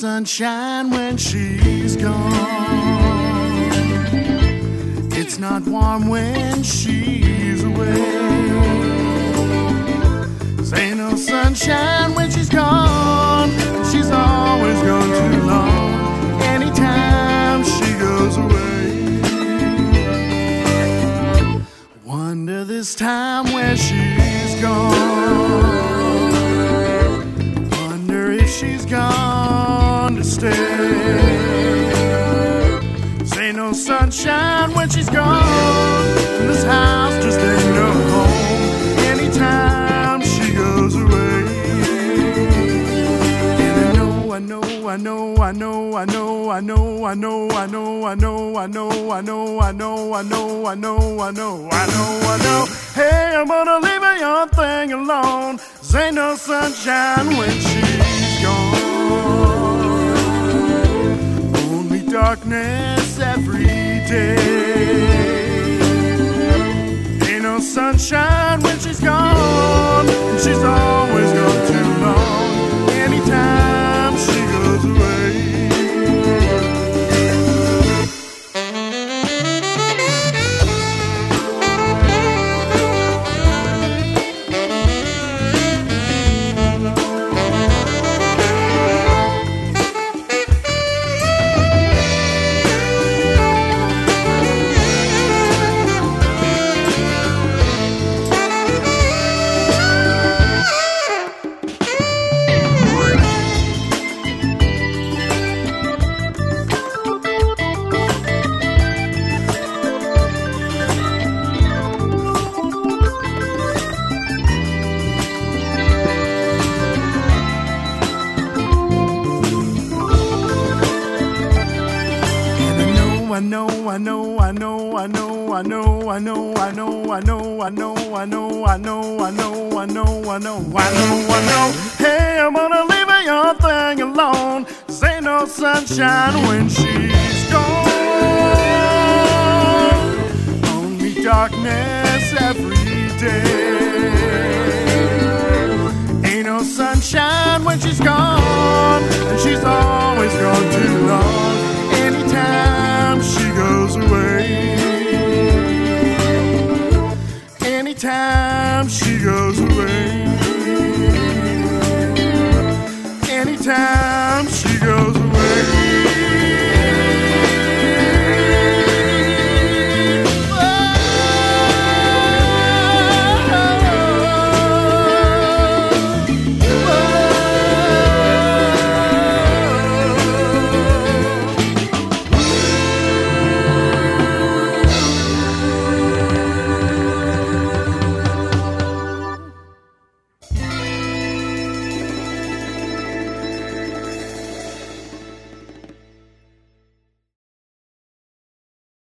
sunshine when she's gone. It's not warm when she's away. Ain't no sunshine when she's gone. She's always gone too long. Anytime she goes away. Wonder this time where she's gone. Wonder if she's gone to stay. Ain't no sunshine when she's gone. And this house just ain't no home. Anytime she goes away. And I know, I know, I know, I know, I know, I know, I know, I know, I know, I know, I know, I know, I know, I know, I know, I know. Hey, I'm gonna leave a young thing alone. 'Cause ain't no sunshine when she's gone. Only darkness every day. Ain't no sunshine when she's gone. And she's always gone too long. Anytime she goes away. I know, I know, I know, I know, I know, I know, I know, I know, I know, I know, I know, I know, I know, I know, I know. Hey, I'm gonna leave a young thing alone. 'Cause ain't no sunshine when she's gone. Only darkness